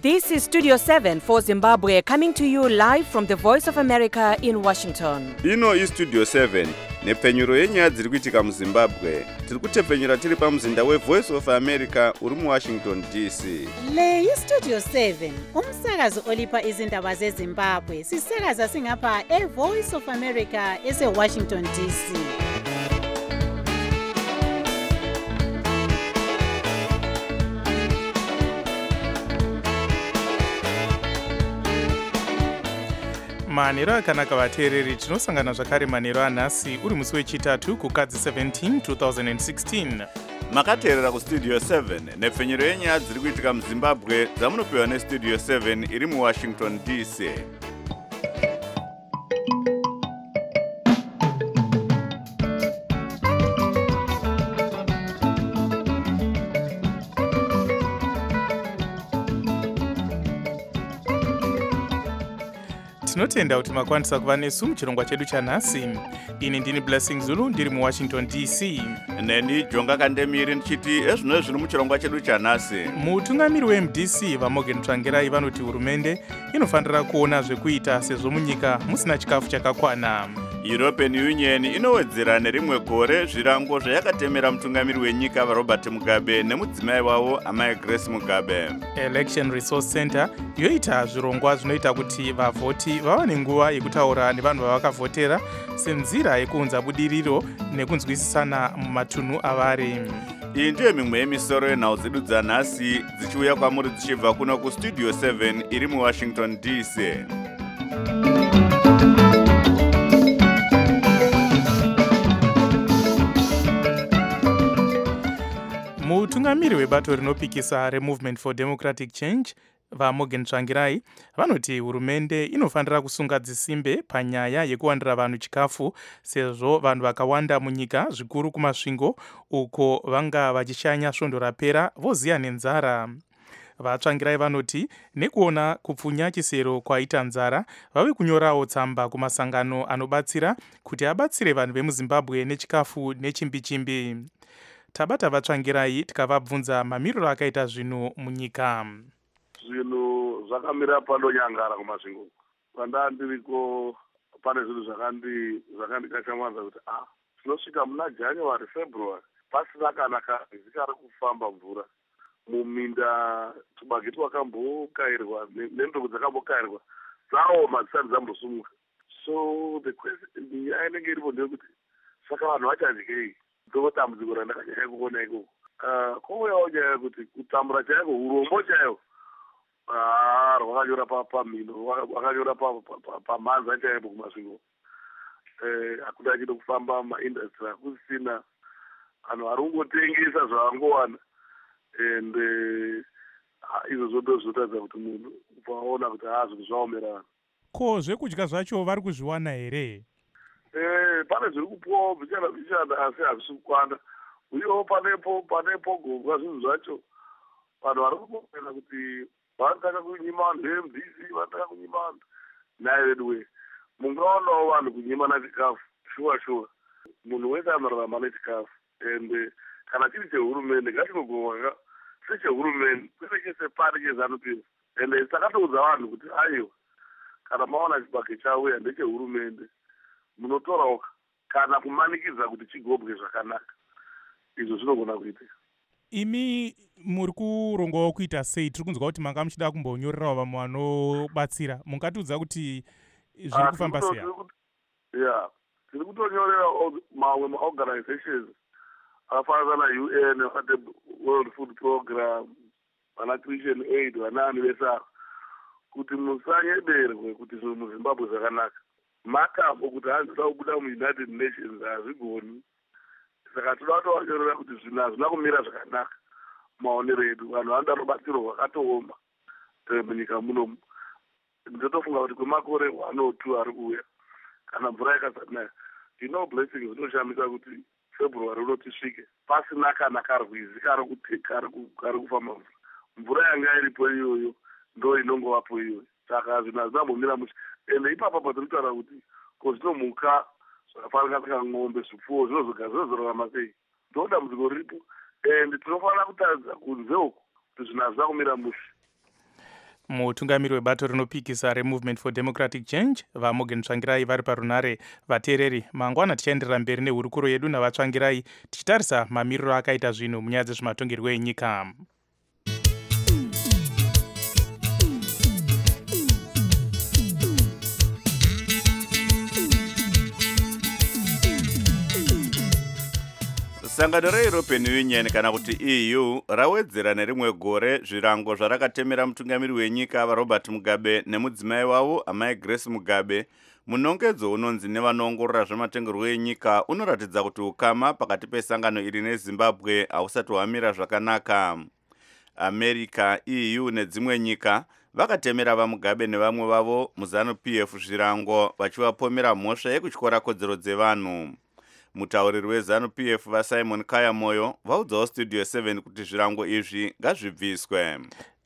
This is Studio 7 for Zimbabwe, coming to you live from the Voice of America in Washington. Ino iStudio 7 nepfenyuro yenyaya dziri kuitika muZimbabwe. Tiri kutepfenyura tiri pamuzinda weVoice of America uri muWashington DC. Le iStudio 7 umsakazo olipa izindaba zeZimbabwe. Sisakaza singapha eVoice of America eseWashington DC. manheru akanaka vateereri, tinosangana zvakare manheru anhasi uri musi wechitatu kukadzi 17 2016. Makateerera kuStudio 7 nepfenyuro yenyaya dziri kuitika muZimbabwe dzamunopiwa neStudio 7 iri muWashington DC. Tinotenda kuti makwanisa kuva nesu muchirongwa chedu chanhasi. Ini ndini Blessing Zulu ndiri muWashington DC. Neni Jonga Kandemiri ndichiti ezvino zviri muchirongwa chedu chanhasi. Mutungamiri weMDC vaMorgan Tsvangirai vanoti hurumende inofanira kuona zvekuita sezvo munyika musina chikafu chakakwana. European Union inowedzera nerimwe gore zvirango zvayakatemera mutungamiri wenyika vaRobert Mugabe nemudzimai wavo amai Grace Mugabe. Election Resource Center yoita zvirongwa zvinoita kuti vavhoti vava nenguva yekutaura nevanhu vavakavhotera senzira yekuunza budiriro nekunzwisisana mumatunhu avari. Iyi ndiyo mimwe yemisoro yenhau dzedu dzanhasi dzichiuya kwamuri dzichibva kuno kuStudio 7 iri muWashington DC. Mutungamiri webato rinopikisa reMovement for Democratic Change vaMorgan Tsvangirai vanoti hurumende inofanira kusunga dzisimbe panyaya yekuwandira vanhu chikafu sezvo vanhu vakawanda munyika zvikuru kumasvingo uko vanga vachishanya svondo rapera voziya nenzara. VaTsvangirai vanoti nekuona kupfunya chisero kwaita nzara vave kunyorawo tsamba kumasangano anobatsira kuti abatsire vanhu vemuZimbabwe nechikafu nechimbi-chimbi. Tabata vaTsvangirai tikavabvunza mamiriro akaita zvinhu munyika. Zvinhu zvakamira pandonyangara kumasvingo. Panda ndiriko pane zvinhu zvakandikashamadza kuti tinosvika muna January February pasina kana kari kufamba mvura. Muminda tubage twakambokairwa nendongo dzakambokairwa dzaoma dzisati dzambosumuka. So the question nyaya inenge iripo ndeyekuti saka vanhu vachadyei? Ndotambudziko randakanyanya kuona ikoko. Kwouyawo nyaya yekuti kutambura chaiko, urombo chaiko rwakanyora pamhino, rwakanyora pamhanza chaipo kumasvingo. Hakuna chino kufamba maindastry, hakusisina vanhu vari kungotengesa zvavangowana. And izvozvo ndozvotadza kuti munhu upaona kuti zvinhu zvaomera vanhu. Ko zvekudya zvacho vari kuzviwana here? Pane zviri kupuwawo bichana asi hazvisi kukwana. Uyewo panepo gomba zvinhu zvacho vanhu vari kutoenda kuti vanotaka kunyima vanhu veMDC, vanotaka kunyima vanhu nayeduwe. Mungaonawo vanhu kunyima nachikafu, shuwa. Munhu wese anorarama nechikafu. And kana chiri chehurumende ngatinogova sechehurumende kwete chese pari chezanupinza. And takatoudza vanhu kuti aiwa kana maona chibage chauya ndechehurumende munotorawo kana kumanikidza kuti chigobwe zvakanaka. Izvo zvinogona kuitika. Imi muri kurongwawo kuita sei? Tiri kunzwa kuti manga muchida kumbonyorerawo vamwe vanobatsira. Mungatiudza kuti zviri kufamba sei? Tiri kutonyorera mamwe maorganizations akafanana naUN, vakati World Food Program, vana Christian Aid, vanaani vesara kuti musanyederwe kuti zvinhu muZimbabwe zvakanaka. Matambo kuti anoda kubuda muUnited Nations hazvigoni. Saka toda kutovanyorera kuti zvinhu hazvina kumira zvakanaka maonero edu. Vanhu vanoda rubatsiro rwakatooma munyika munomu. Ndotofunga kuti kwemakore 1 or 2 ari kuuya kana mvura ikasanaya, Blessing zvinoshamisa kuti February unotisvike pasina kana karwizi kari kufamba mvura. Mvura yanga iripo iyoyo ndo inongovapo iyoyo. Saka zvinhu hazvinambomira musha. Ende ipapo patirikutaura kuti kozvinomuka zvakafanana ng'ombe, zvipfuwo zvinozorarama sei? Ndo dambudziko riripo. And tinofanira kutaridza kunze uko kuti zvinhu hazvina kumira musha. mutungamiri webato rinopikisa removement for democratic change vaMorgan Tsvangirai vari parunare. Vateereri, mangwana tichaenderera mberi nehurukuro yedu navatsvangirai tichitarisa mamiriro akaita zvinhu munyaya dzezvematongerwo enyika. Sangano reEuropean Union kana kuti EU rawedzera nerimwe gore zvirango zvarakatemera mutungamiri wenyika vaRobert Mugabe nemudzimai wavo amai Grace Mugabe. Munongedzo unonzi nevanoongorora zvematongerwo enyika unoratidza kuti ukama pakati pesangano iri neZimbabwe hausati hwamira zvakanaka. America, EU nedzimwe nyika vakatemera vaMugabe nevamwe vavo muZANU-PF zvirango vachivapomera mhosva yekutyora kodzero dzevanhu. Mutauriri weZANU-PF vaSimon Kaya Moyo vaudzawo Studio 7 kuti zvirango izvi ngazvibviswe.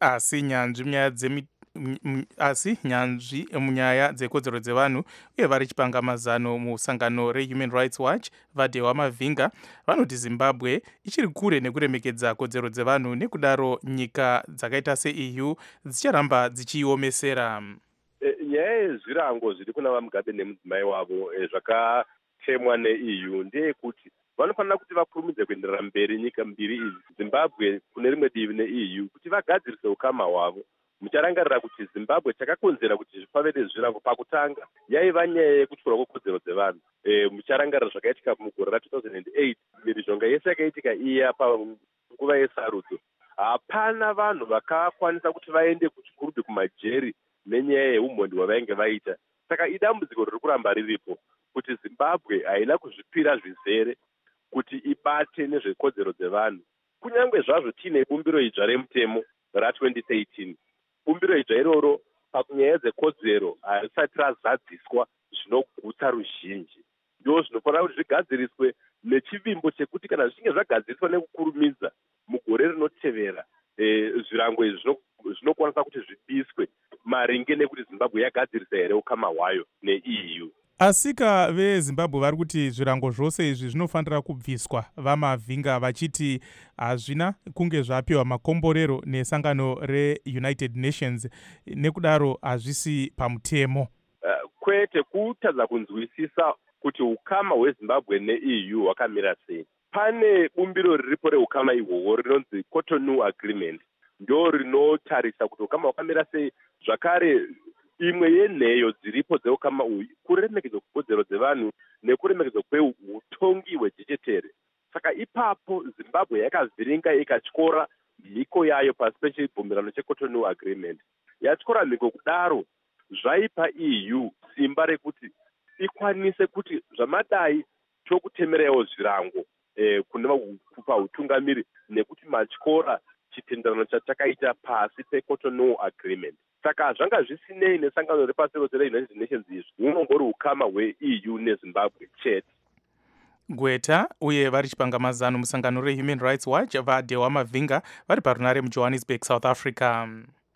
Asi nyanzvi munyaya dzekodzero dzevanhu uye vari chipanga mazano musangano reHuman Rights Watch vaDewa Mavinga vanoti Zimbabwe ichiri kure nekuremekedza kodzero dzevanhu, nekudaro nyika dzakaita seEU dzicharamba dzichiomesera. Nyaya yezvirango zviri kuna vaMugabe nemudzimai wavo zvakatemwa neEU ndeyekuti vanofanira kuti vakurumidze kuenderera mberi nyika mbiri idzi, Zimbabwe kune rimwe divi neEU, kuti vagadzirise ukama hwavo. Mucharangarira kuti Zimbabwe chakakonzera kuti pave nezvirango pakutanga yaiva nyaya yekutyora kwekodzero dzevanhu. Mucharangarira zvakaitika mugore ra2008, mhirizhonga yese yakaitika iya panguva yesarudzo. Hapana vanhu vakakwanisa kuti vaende kurudi kumajeri nenyaya yeumhondi hwavainge vaita. Saka idambudziko riri kuramba riripo kuti Zimbabwe haina kuzvipira zvizere kuti ibate nezvekodzero dzevanhu. Kunyange zvazvo tiine bumbiro idzva remutemo ra2013. Bumbiro idzva iroro pakunyaya dzekodzero harisati razadziswa zvinogutsa ruzhinji. Ndo zvinofanira kuti zvigadziriswe nechivimbo chekuti kana zvichinge zvagadziriswa nekukurumidza mugore rinotevera, zvirango izvi zvinokwanisa kuti zvibiswe maringe nekuti Zimbabwe yagadzirisa here ukama hwayo neEU. Asika veZimbabwe vari kuti zvirango zvose izvi zvinofanira kubviswa, vaMavinga vachiti hazvina kunge zvapiwa makomborero nesangano reUnited Nations, nekudaro hazvisi pamutemo. Kwete, kutadza kunzwisisa kuti ukama hweZimbabwe neEU hwakamira sei. Pane bumbiro riripo reukama ihwohwo rinonzi Cotonou Agreement, ndo rinotarisa kuti ukama hwakamira sei. Zvakare imwe yenheyo dziripo dzeukama uyu kuremekedzwa kwekodzero dzevanhu nekuremekedzwa kweutongi hwejechetere. Saka ipapo Zimbabwe yakavhiringa ikatyora mhiko yayo pasi pechibvumirano cheCotonou Agreement. Yatyora mhiko kudaro zvaipa EU simba rekuti ikwanise kuti zvamadai tokutemeraiwo zvirango kupa utungamiri nekuti matyora chitenderano chatakaita pasi peCotonou Agreement. Saka zvanga zvisinei nesangano repasi rose reUnited Nations izvi, hunongori ukama hweEU neZimbabwe chete. Gweta uye vari chipanga mazano musangano reHuman Rights Watch vaDewa Mavinga vari parunare muJohannesburg, South Africa.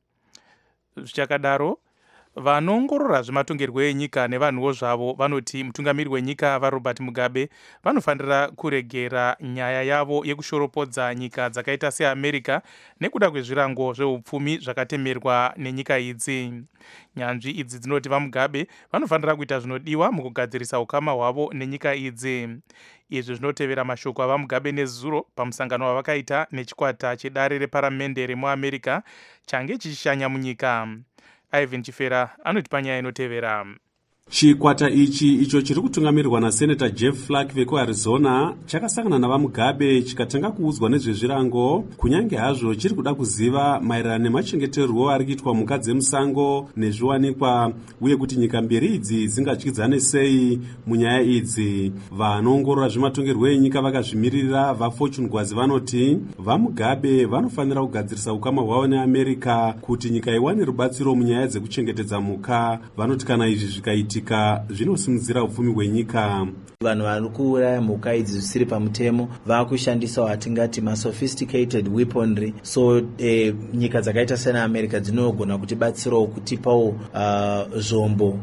Zvichakadaro, vanoongorora zvematongerwo enyika nevanhuwo zvavo vanoti mutungamiri wenyika vaRobert Mugabe vanofanira kuregera nyaya yavo yekushoropodza nyika dzakaita seAmerica nekuda kwezvirango zveupfumi zvakatemerwa nenyika idzi. Nyanzvi idzi dzinoti vaMugabe vanofanira kuita zvinodiwa mukugadzirisa ukama hwavo nenyika idzi. Izvi zvinotevera mashoko avaMugabe nezuro pamusangano wavakaita nechikwata chedare reparamende remuAmerica change chichishanya munyika. Ivan Chifera anoti panyaya inotevera. Chikwata ichi icho chiri kutungamirirwa naSenator Jeff Flake vekuArizona chakasangana navaMugabe chikatanga kuudzwa nezvezvirango, kunyange hazvo chiri kuda kuziva maererano nemachengeterwo ari kuitwa mhuka dzemusango nezviwanikwa, uye kuti nyika mbiri idzi dzingadyidzane sei munyaya idzi. Vanoongorora zvematongerwo enyika vakazvimirira vaFortune Gwazi vanoti vaMugabe vanofanira kugadzirisa ukama hwavo neAmerica kuti nyika iwane rubatsiro munyaya dzekuchengetedza mhuka. Vanoti kana izvi zvikaitika kuitika zvinosimudzira upfumi hwenyika. Vanhu vari kuuraya mhuka idzi zvisiri pamutemo vakushandisawo hatingati masophisticated weaponry, so nyika dzakaita sena America dzinogona kutibatsirawo kutipawo zvombo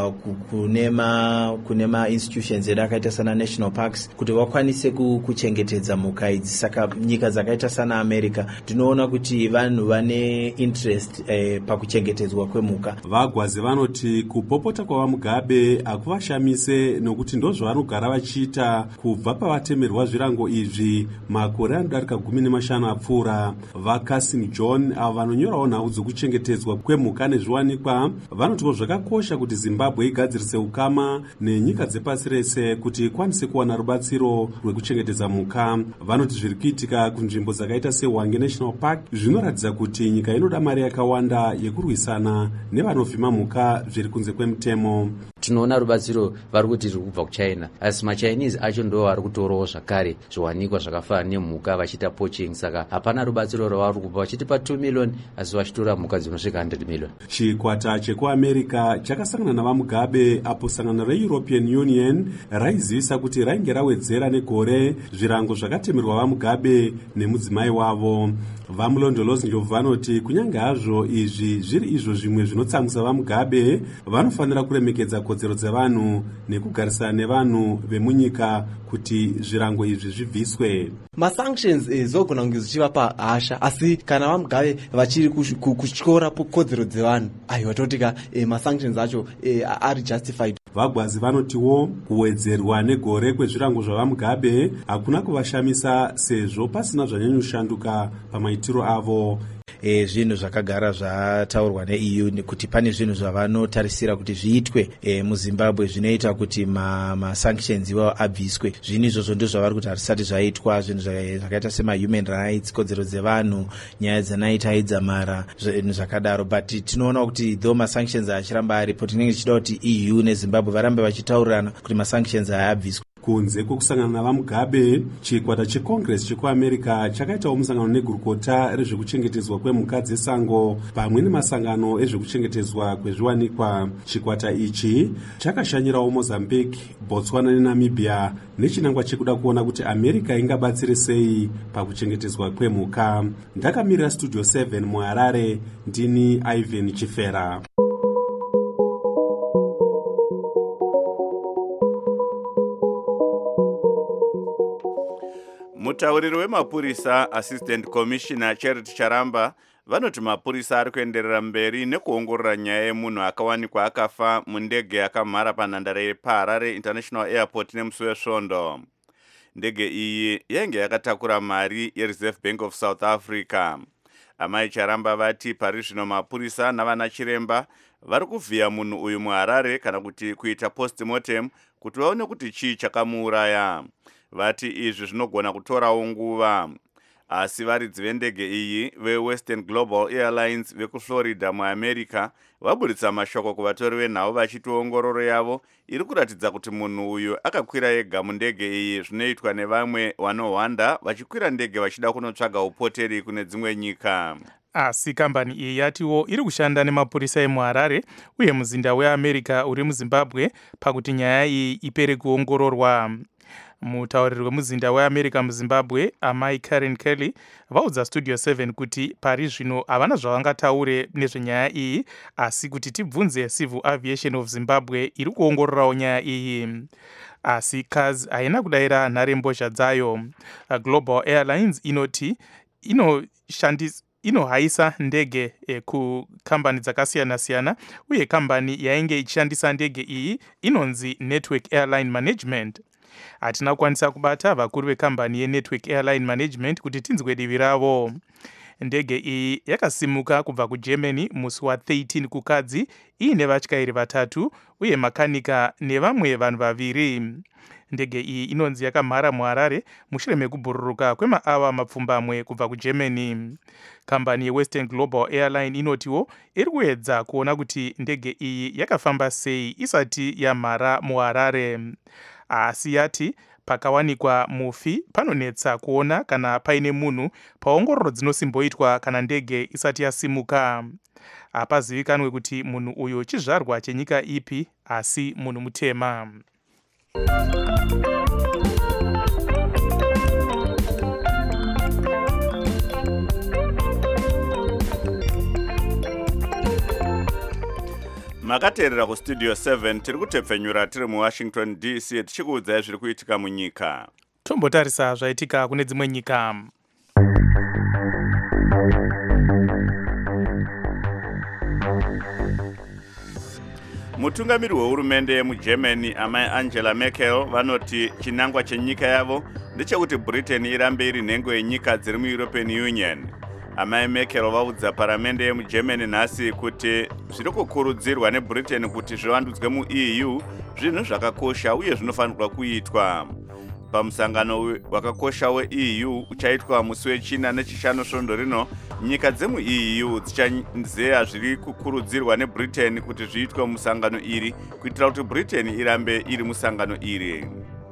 kune ma-institutions edu akaita sana national parks kuti vakwanise kuchengetedza mhuka idzi. Saka nyika dzakaita sana America tinoona kuti vanhu vane interest pakuchengetedzwa kwemhuka. Vagwazi vanoti kupopota kwavaMugabe hakuvashamise nokuti ndozvavanogara vachiita kubva pavatemerwa zvirango izvi makore anodarika 15 apfuura. VaCassim John avo vanonyorawo nhau dzokuchengetedzwa kwemhuka nezviwanikwa vanotiwo zvakakosha kuti Zimbabwe igadzirise ukama nenyika dzepasi rese kuti ikwanise kuwana rubatsiro rwekuchengetedza mhuka. Vanoti zviri kuitika kunzvimbo dzakaita seHwange National Park zvinoratidza kuti nyika inoda mari yakawanda yekurwisana nevanovhima mhuka zviri kunze kwemutemo. Tinoona rubatsiro vari kuti riri kubva kuChina, asi maChinese acho ndo vari kutorawo zvakare zviwanikwa zvakafanana nemhuka vachiita poaching. Saka hapana rubatsiro rwavari kupa, vachitipa 2 million asi vachitora mhuka dzinosvika 100 million. Chikwata chekuAmerica chakasangana navaMugabe apo sangano reEuropean Union raizivisa kuti rainge rawedzera negore zvirango zvakatemerwa vaMugabe nemudzimai wavo. Vamulondolozi Ndlovu vanoti kunyange hazvo izvi zviri izvo zvimwe zvinotsamwisa vaMugabe, vanofanira kuremekedza kodzero dzevanhu nekugarisana nevanhu vemunyika kuti zvirango izvi zvibviswe. Masanctions zogona kunge zvichivapa hasha, asi kana vaMugabe vachiri kutyora kodzero dzevanhu, aiwa totika masanctions acho ari justified. Vagwazi vanotiwo kuwedzerwa negore kwezvirango zvavaMugabe hakuna kuvashamisa sezvo pasina zvanyanyoshanduka pamaitiro avo. Zvinhu zvakagara zvataurwa neEU kuti pane zvinhu zvavanotarisira kuti zviitwe muZimbabwe zvinoita kuti masanctions iwawo abviswe. Zvinhu izvozvo ndizvo zvavari kuti harisati zvaitwa, zvinhu zvakaita sema-human rights, kodzero dzevanhu, nyaya dzanaita idzamara, zvinhu zvakadaro. But tinoona kuti though masanctions achiramba aripo, tinenge tichida kuti EU neZimbabwe varambe vachitaurirana kuti masanctions aya abviswe. Kunze kwekusangana navaMugabe, chikwata cheCongress chekuAmerica chakaitawo musangano negurukota rezvekuchengetedzwa kwemhuka dzesango pamwe nemasangano ezvekuchengetedzwa kwezviwanikwa. Chikwata ichi chakashanyirawo Mozambique, Botswana neNamibia nechinangwa chekuda kuona kuti America ingabatsire sei pakuchengetedzwa kwemhuka. Ndakamirira Studio 7 muHarare, ndini Ivan Chifera. Mutauriri wemapurisa Assistant Commissioner Charity Charamba vanoti mapurisa ari kuenderera mberi nekuongorora nyaya yemunhu akawanikwa akafa mundege yakamhara panhandare yepaHarare International Airport nemusi wesvondo. Ndege iyi yainge yakatakura mari yeReserve Bank of South Africa. Amai Charamba vati pari zvino mapurisa navana chiremba vari kuvhiya munhu uyu muHarare kana kuti kuita postmortem kuti vaone kuti chii chakamuuraya. Vati izvi zvinogona kutorawo nguva. Asi varidzi vendege iyi veWestern Global Airlines vekuFlorida muAmerica vaburitsa mashoko kuvatori venhau vachiti ongororo yavo iri kuratidza kuti munhu uyu akakwira ega mundege iyi zvinoitwa nevamwe vanohwanda vachikwira ndege vachida kunotsvaga upoteri kune dzimwe nyika. Asi kambani iyi yatiwo iri kushanda nemapurisa emuHarare uye muzinda weAmerica uri muZimbabwe pakuti nyaya iyi ipere kuongororwa. Mutauriri wemuzinda weAmerica muZimbabwe, amai Karen Kelly, vaudza Studio 7 kuti pari zvino havana zvavangataure nezvenyaya iyi, asi kuti tibvunze Civil Aviation of Zimbabwe iri kuongororawo nyaya iyi. Asi CAS haina kudayira nharembozha dzayo. Global Airlines inoti inohaisa ndege kukambani dzakasiyana-siyana, uye kambani yainge ichishandisa ndege iyi inonzi Network Airline Management. Hatina kukwanisa kubata vakuru vekambani yeNetwork Airline Management kuti tinzwe divi ravo. Ndege iyi yakasimuka kubva kuGermany musi wa13 kukadzi iine vatyairi 3 uye makanika nevamwe vanhu 2. Ndege iyi inonzi yakamhara muHarare mushure mekubhururuka kwemaawa mapfumbamwe kubva kuGermany. Kambani yeWestern Global Airline inotiwo iri kuedza kuona kuti ndege iyi yakafamba sei isati yamhara muHarare. Asi yati pakawanikwa mufi panonetsa kuona kana paine munhu paongororo dzinosimboitwa kana ndege isati yasimuka. Hapazivikanwe kuti munhu uyu chizvarwa chenyika ipi asi munhu mutema. makateerera kustudio 7 tiri kutepfenyura tiri muwashington DC tichikuudzai zviri kuitika munyika. Tombotarisa zvaitika kune dzimwe nyika. mutungamiri wehurumende yemugermany amai Angela Merkel vanoti chinangwa chenyika yavo ndechekuti Britain irambe iri nhengo yenyika dziri muEuropean Union. amai Merkel vaudza paramende yemugermany nhasi kuti zviri kukurudzirwa neBritain kuti zvivandudzwe muEU zvinhu zvakakosha uye zvinofanirwa kuitwa. pamusangano wakakosha weEU uchaitwa musi wechina nechishanu svondo rino, nyika dzemuEU dzichanzeya zviri kukurudzirwa neBritain kuti zviitwe musangano iri kuitira kuti Britain irambe iri musangano iri.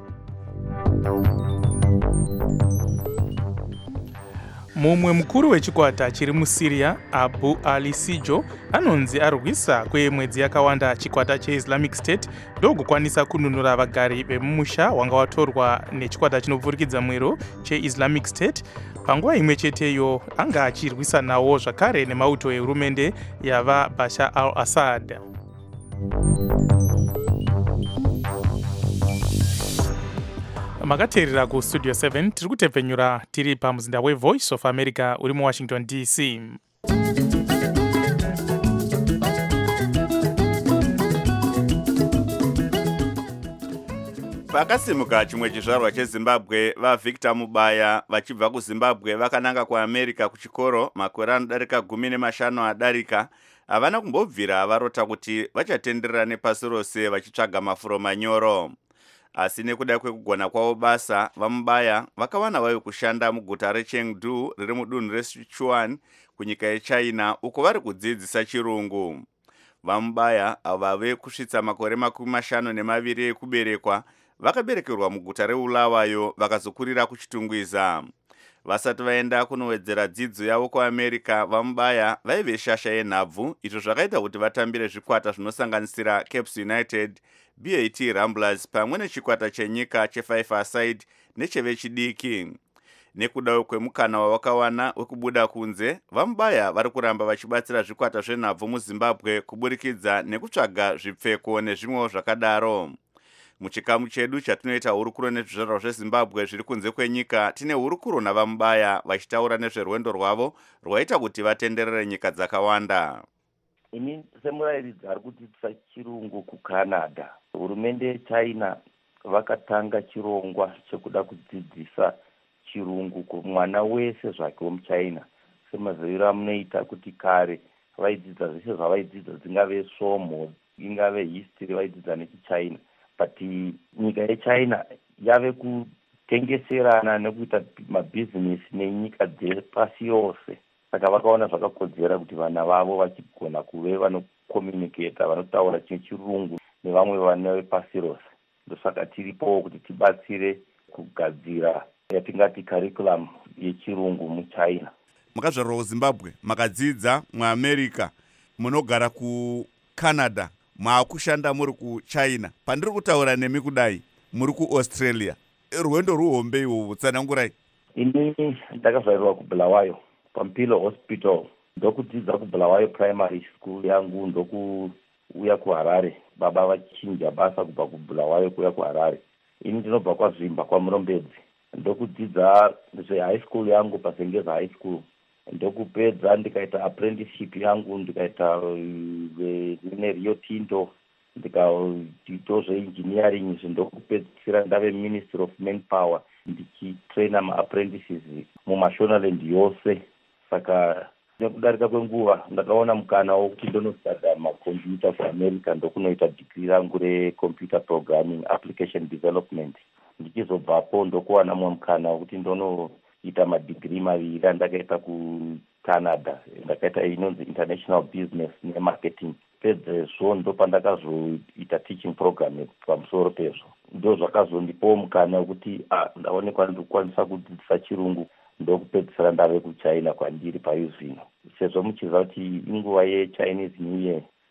Mumwe mukuru wechikwata chiri muSyria, Abu Ali Sijo, anonzi arwisa kwemwedzi yakawanda chikwata cheIslamic State ndokukwanisa kununura vagari vemumusha wanga watorwa nechikwata chinopfurikidza mwero cheIslamic State. Panguva imwe cheteyo anga achirwisa nawo zvakare nemauto ehurumende yava Bashar al-Assad. Makateerera kustudio 7 tiri kutepfenyura tiri pamuzinda weVoice of America uri muWashington DC. pakasimuka chimwe chizvarwa cheZimbabwe vaVictor Mubaya vachibva kuZimbabwe vakananga kuAmerica kuchikoro makore anodarika 15 adarika, havana kumbobvira varota kuti vachatenderera nepasi rose vachitsvaga mafuro manyoro. Asi nekuda kwekugona kwavo basa, vaMubaya vakawana vayo kushanda muguta reChengdu riri mudunhu reSichuan kunyika yeChina uko vari kudzidzisa chirungu. vaMubaya vave kusvitsa makore 52 ekuberekwa vakaberekerwa muguta reUlawayo vakazokurira kuchitungwiza. Vasati vaenda kunowedzera dzidzo yavo kuAmerica, vaMubaya vaive shasha yenhabvu, izvo zvakaita kuti vatambire zvikwata zvinosanganisira Caps United, BAT Ramblers pamwe nechikwata chenyika che5 Aside nechevechidiki. Nekuda kwemukana wavakawana wekubuda kunze, vaMubaya vari kuramba vachibatsira zvikwata zvenhabvu muZimbabwe kuburikidza nekutsvaga zvipfeko nezvimwewo zvakadaro. Muchikamu chedu chatinoita hurukuro nezvizvarwa zveZimbabwe zviri kunze kwenyika, tine hurukuro navaMubaya vachitaura nezverwendo rwavo rwaita kuti vatenderere nyika dzakawanda. Ini semurairidzi ari kudzidzisa chirungu kuCanada, hurumende yeChina vakatanga chirongwa chekuda kudzidzisa chirungu kumwana wese zvake wemuChina. Semaziviro amunoita kuti kare vaidzidza zvese zvavaidzidza, dzingave svomho, ingave history vaidzidza nechiChina. But nyika yeChina yave kutengeserana nekuita mabhizinesi nenyika dzepasi yose. Saka vakaona zvakakodzera kuti vana vavo vachigona kuve vanokomuniketa, vanotaura chirungu nevamwe vana vepasi rose. Ndosaka tiripo kuti tibatsire kugadzira yatingati curriculum yechirungu muChina. Makazvarwa kuZimbabwe, makadzidza muAmerica, munogara kuCanada, maakushanda muri kuChina. Pandiri kutaura nemi kudai muri kuAustralia. Rwendo ruhombe ihwohwo, tsanangurai. Ini ndakavharirwa kuBulawayo paMpilo Hospital, ndokudzidza kuBulawayo Primary School yangu, ndokuuya kuHarare. Baba vachinja basa kubva kuBulawayo kuuya kuHarare. Ini ndinobva kwaZvimba kwaMurombedzi. Ndokudzidza zveHigh School yangu paSengeza High School. Ndokupedza ndikaita apprenticeship yangu, ndikaita Rio Tinto, ndikaita zveengineering. Ndokupedzisira ndave Ministry of Manpower ndichitraina maapprentices mumashonaland yose. Saka nekudarika kwenguva ndakaona mukana wokuti ndonostada makombiyuta kuAmerica, ndokunoita degree rangu recomputer programming application development. Ndichizobvapo ndokuwana mumwe mukana wokuti ndonoita madigiri maviri andakaita kuCanada. Ndakaita inonzi international business nemarketing. Pedzezvo ndopandakazoita teaching program pamusoro pezvo. Ndo zvakazondipawo mukana wokuti ndaonekwa ndikukwanisa kudzidzisa chirungu, ndokupedzisira ndave kuChina kwandiri paizvino. Sezvo muchiziva kuti inguva yeChinese New Year,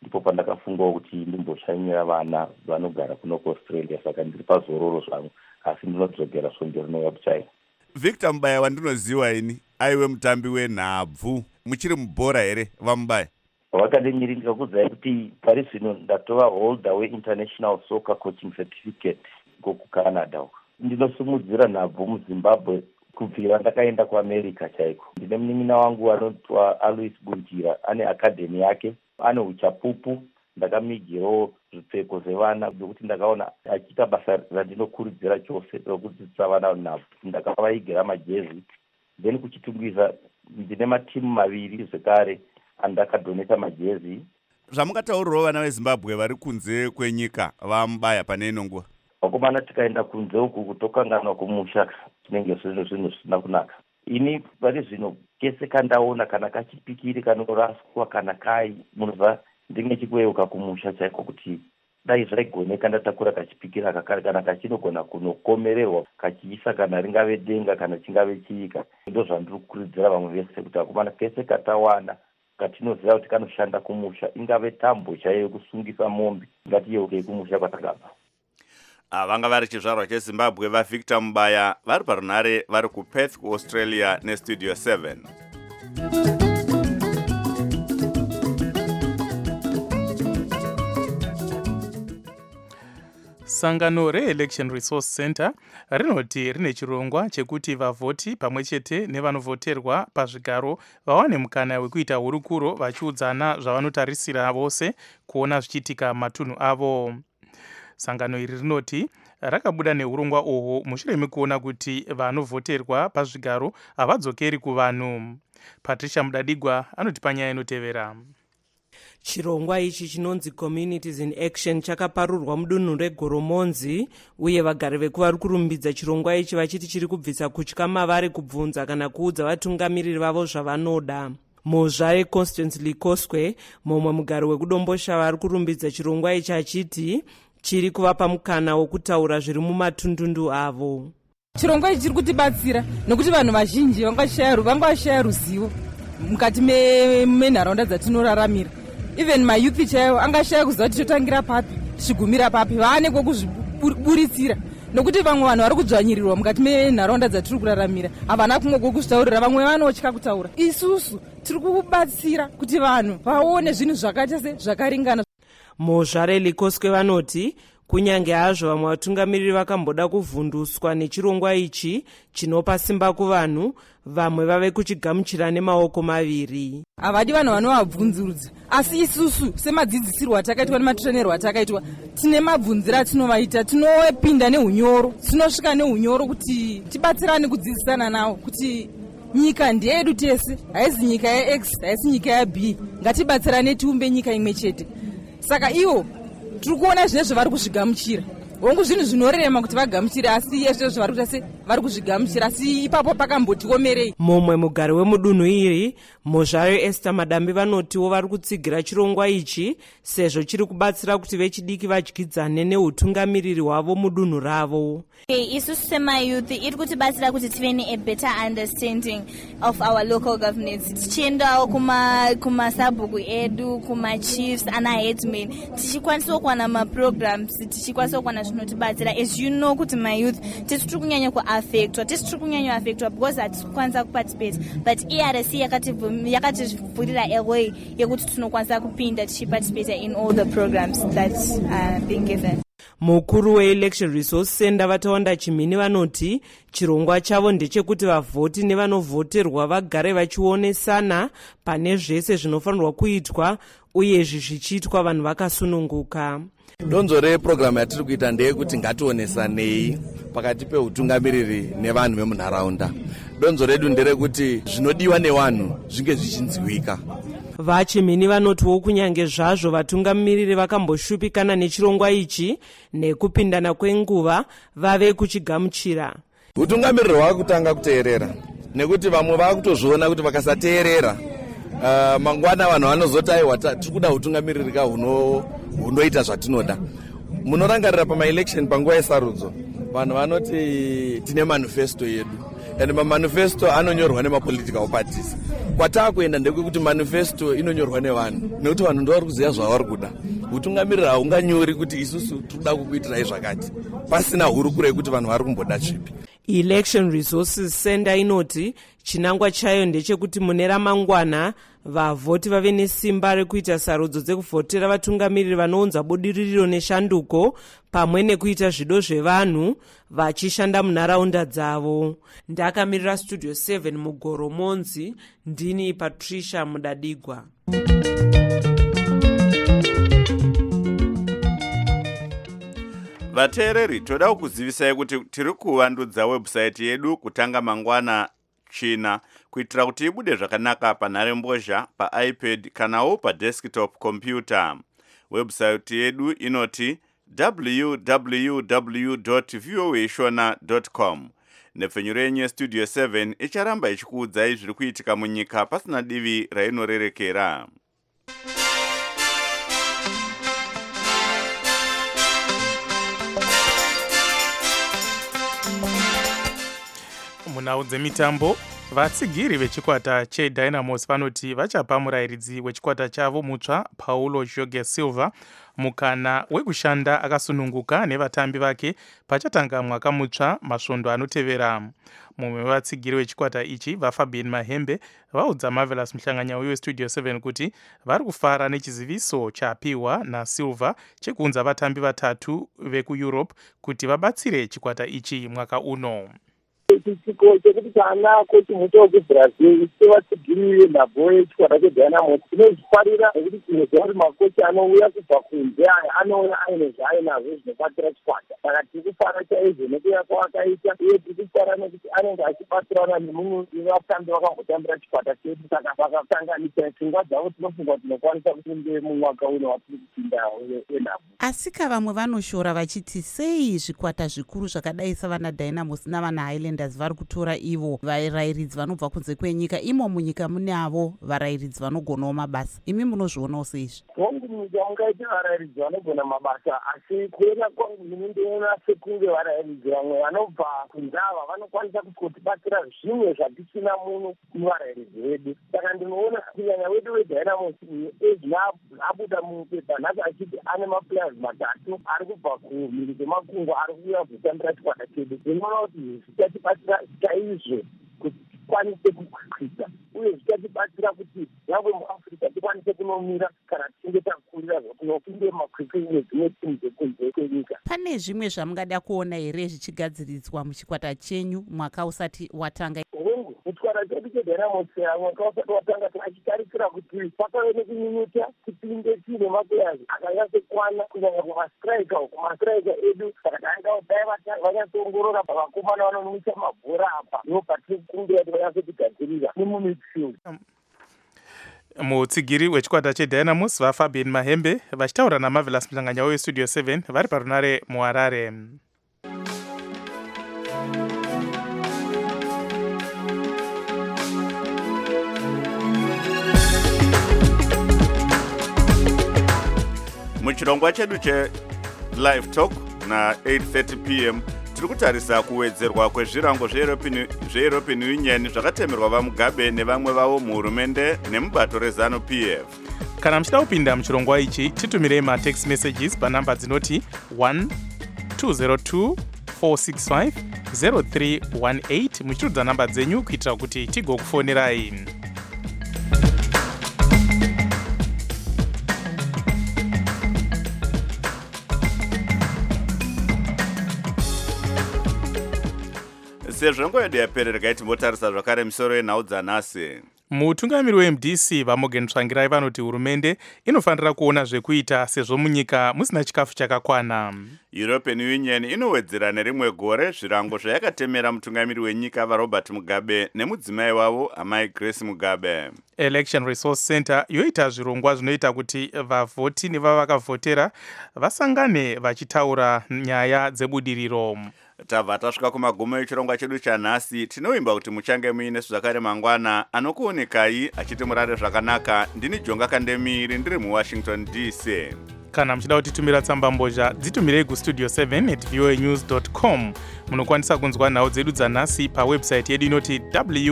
ndipo pandakafungawo kuti ndimboshanyira vana vanogara kuno kuAustralia, saka ndiri pazororo zvangu, asi ndinodzogerera songe rinouya kuchina. Victor Mubaya wandinoziva ini aiwe mutambi wenhabvu, muchiri mubhora here vaMubaya? Vakademiri ndikakudzai kuti pari zvino ndatova holder weInternational Soccer Coaching Certificate kuCanada. Ndinosimudzira nhabvu muZimbabwe kubvira ndakaenda kuAmerica chaiko. Ndine munin'ina wangu anotwa Alois Bunjira, ane akademi yake, ane uchapupu. Ndakamigirawo zvipfeko zvevana zvokuti ndakaona achiita basa randinokurudzira chose rokudzidzisa vana nhabvu. Ndakavaigira majezi, then kuchitungwiza ndine matimu maviri zvekare andakadoneta majezi. Zvamukataurirawo vana veZimbabwe vari kunze kwenyika vaMubaya pane ino nguva? Vakomana tikaenda kunze uku kutokanganwa kumusha tinenge zvinhu zvisina kunaka. Ini pari zvino kese kandaona kana kachipikiri kanoraswa kana kai munobva ndinge chikweuka kumusha chaiko kuti dai zvaigoneka ndatakura kachipikiri akakare kana kachinogona kunokomererwa kachiisa kana ringave denga kana chingave chiika. Ndo zvandiri kukurudzira vamwe vese kuti akomana kese katawana katinoziva kuti kanoshanda kumusha, ingave tambo chaiyo yekusungisa mombe, ngatiyeukei kumusha kwatakabva. Vanga vari chizvarwa cheZimbabwe vaVictor Mubaya vari parunhare vari kuPerth kuAustralia neStudio 7. Sangano reElection Resource Center rinoti rine chirongwa chekuti vavhoti pamwe chete nevanovhoterwa pazvigaro vawane mukana wekuita hurukuro vachiudzana zvavanotarisira vose kuona zvichiitika matunhu avo. Sangano iri rinoti rakabuda neurongwa uhwo mushure mekuona kuti vanovhoterwa pazvigaro havadzokeri kuvanhu. Patricia Mudadigwa anoti panyaya inotevera. Chirongwa ichi chinonzi Communities in Action chakaparurwa mudunhu reGoromonzi, uye vagari vekuvari kurumbidza chirongwa ichi vachiti chiri kubvisa kutya mavari kubvunza kana kuudza vatungamiriri vavo zvavanoda. Muzvare Constance Likoswe, mumwe mugari wekuDombosha, vari kurumbidza chirongwa ichi achiti chiri kuvapa mukana wokutaura zviri mumatundundu avo. Chirongwa ichi chiri kutibatsira nekuti vanhu vazhinji vangashaya ruzivo mukati menharaunda dzatinoraramira. Even mayouth chaiwo angashaya kuziva kuti totangira papi tichigumira papi, vaane kwekuzviburitsira nokuti vamwe vanhu vari kudzvanyirirwa mukati menharaunda dzatiri kuraramira, havana kumwe kwekuzvitaurira, vamwe vanotya kutaura. Isusu tiri kubatsira kuti vanhu vaone zvinhu zvakaita sezvakaringana. Muzvare Likoswe vanoti kunyange hazvo vamwe vatungamiriri vakamboda kuvhunduswa nechirongwa ichi chinopa simba kuvanhu, vamwe vave kuchigamuchira nemaoko maviri. Havadi vanhu vanovabvunzurudza, asi isusu semadzidzisirwo atakaitwa nematrenerwo atakaitwa tine mabvunziro atinovaita, tinopinda neunyoro, tinosvika neunyoro kuti tibatsirane kudzidzisana navo kuti nyika ndeyedu tese, haisi nyika yeX, haisi nyika yeB, ngatibatsirane tiumbe nyika imwe chete. Saka ivo tiri kuona zvinezvo vari kuzvigamuchira, hongu zvinhu zvinorema kuti vagamuchire, asi izvezvo vari kuita vari kuzvigamuchira, asi ipapo pakambotiomerei. Mumwe mugari wemudunhu iri, Muzvayo Esther Madambi, vanotiwo vari kutsigira chirongwa ichi sezvo chiri kubatsira kuti vechidiki vadyidzane neutungamiriri hwavo mudunhu ravo. Isusu semayouth iri kutibatsira kuti tive ne-better understanding of our local governance. Tichiendawo kumasabhuku edu, kumachiefs, ana-headmen, tichikwanisawo kuwana maprograms, tichikwanisawo kuwana zvinotibatsira. As you know kuti mayouth tisi tiri kunyanya kuaffectwa because hatikwanisa kuparticipate, but ERC yakativhurira away yekuti tinokwanisa kupinda tichiparticipate in all the programs that are being given. Mukuru weElection Resource Center Vatawanda Chimini vanoti chirongwa chavo ndechekuti vavhoti nevanovhoterwa vagare vachionesana pane zvese zvinofanirwa kuitwa, uyezvi zvichiitwa vanhu vakasununguka. Donzo reprogramu yatiri kuita ndeyekuti ngationesanei pakati peutungamiriri nevanhu vemunharaunda. Donzo redu nderekuti zvinodiwa nevanhu zvinge zvichinziwika. Vachimini vanotiwo kunyange zvazvo vatungamiriri vakamboshupikana nechirongwa ichi, nekupindana kwenguva vave kuchigamuchira. Utungamiriri hwakutanga kuteerera, nekuti vamwe vakutozviona kuti vakasateerera mangwana vanhu vanozoti aiwa tiri kuda utungamiriri hunoita zvatinoda. Munorangarira pamaelection panguva yesarudzo, vanhu vanoti tine manifesto yedu. and mamanifesto anonyorwa nemapolitical parties. Kwatakuenda ndekuti manifesto inonyorwa nevanhu nekuti vanhu ndo vari kuziva zvavari kuda. Utungamiriri haunganyori kuti isusu tinoda kukuitirai zvakati pasina hurukuro yekuti vanhu vari kumboda tsvipi. Election Resources Center inoti chinangwa chayo ndechekuti mune ramangwana vavhoti vave nesimba rekuita sarudzo dzekuvhotera vatungamiriri vanounza budiriro neshanduko pamwe nekuita zvido zvevanhu vachishanda munharaunda dzavo. Ndakamirira Studio 7 muGoromonzi, ndini Patricia Mudadigwa. Vateereri, toda kukuzivisai kuti tiri kuvandudza website yedu kutanga mangwana china kuitira kuti ibude zvakanaka panharembozha, paiPad kanawo padesktop computer. Website yedu inoti www.voashona.com. Nepfenyuro yenyu Studio 7 icharamba ichikuudzai zviri kuitika munyika pasina divi rainorerekera. Munhau dzemitambo, vatsigiri vechikwata cheDynamos vanoti vachapa murayiridzi wechikwata chavo mutsva Paulo Jorge Silva mukana wekushanda akasununguka nevatambi vake pachatanga mwaka mutsva masvondo anotevera. Mumwe wevatsigiri wechikwata ichi vaFabian Mahembe vaudza Marvelous Muhlanganya weStudio 7 kuti vari kufara nechiziviso chapiwa naSilva chekuunza vatambi vatatu vekuEurope kuti vabatsire chikwata ichi mwaka uno. Chiko chekuti chanako chimuto kuBrazil sevatsigiri nhabvo yechikwata cheDynamos tinozvifarira nekuti tinoziva kuti makochi anouya kubva kunze aya anouya aine zvaainazvo zvinobatsira chikwata. Saka tiri kufara chaizvo nekuuya kwavakaita uye tiri kufara nekuti anenge achibatsirana nemumwe wevatambi vakambotambira chikwata chedu. Saka vakasanganisa pfungwa dzavo tinofunga kuti tinokwanisa kupinde mumwaka uno watiri kupinda wenhabvo. Asika vamwe vanoshora vachiti sei zvikwata zvikuru zvakadai savana Dynamos navana Highlanders vari kutora ivo varayiridzi vanobva kunze kwenyika, imo munyika mune avo varayiridzi vanogonawo mabasa. Imi munozvionawo seizvi? Hongu munyika mungaita varayiridzi vanogona mabasa, asi kuenda kwangu ndinondoona sekunge varayiridzi vamwe vanobva kunzava vanokwanisa kutotibatsira zvimwe zvatisina muno muvarayiridzi vedu. Saka ndinoona kunyanya wedu weDynamos abuda mupepa nhasi achiti ane maplayers matatu ari kubva kumhiri dzemakungwa ari kuuya kuzotambira chikwata chedu. Ndinoona kuti zvichatibatsira chaizvo kuti tikwanise kukwikwiza uye zvichatibatsira kuti nyangwe muAfrica tikwanise kunomira kana tichinge takurira zvatinopinde makwikwi nedzimwe timu dzekunze kwenyika. Pane zvimwe zvamungada kuona here zvichigadziriswa muchikwata chenyu mwaka usati watanga? Muchikwata chedu cheDynamos mwaka usati watanga tinachitarisira kuti pakave nekunyunyuta tipinde tiine maplayers akanyatsekwana kunyanya kumastrika edu. Saka dai vanyatsoongorora pavakomana vanonomisa mabhora apa ndo patiri kukumbira kuti vanyatsotigadzirira nemumidfield. Mutsigiri wechikwata cheDynamos vaFabian Mahembe vachitaura naMarvelous Muhlanganya weStudio 7 vari parunare muHarare. Muchirongwa chedu che-Live Talk na 8:30 p.m. tiri kutarisa kuwedzerwa kwezvirango zveEuropean Union zvakatemerwa vaMugabe nevamwe vavo muhurumende nemubato reZANU-PF. Kana muchida kupinda muchirongwa ichi titumirei matext messages panhamba dzinoti 1202 465 0318 muchitudza nhamba dzenyu kuitira kuti tigokufonerai. Sezvo nguva yedu yaperera timbotarisa zvakare misoro yenhau dzanhasi. Mutungamiri weMDC vaMorgan Tsvangirai vanoti hurumende inofanira kuona zvekuita sezvo munyika musina chikafu chakakwana. European Union inowedzera nerimwe gore zvirango zvayakatemera mutungamiri wenyika vaRobert Mugabe nemudzimai wavo amai Grace Mugabe. Election Resource Center yoita zvirongwa zvinoita kuti vavhoti nevavakavhotera vasangane vachitaura nyaya dzebudiriro. Tabva tasvika kumagumo echirongwa chedu chanhasi. Tinoimba kuti muchange muine zvakare mangwana anokuonekai achiti murare zvakanaka. Ndini Jonga Kandemiri ndiri muWashington DC. kana muchida kutitumira tsamba mbozha dzitumirei kustudio 7@voanews.com. munokwanisa kunzwa nhau dzedu dzanhasi pawebsite yedu inoti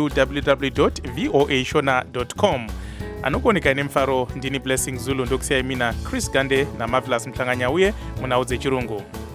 www.voashona.com. anokuoneka nemufaro ndini Blessing Zulu, ndokusiyai mina Chris Gande naMarvelous Mhlanganya uye munhau dzechirungu.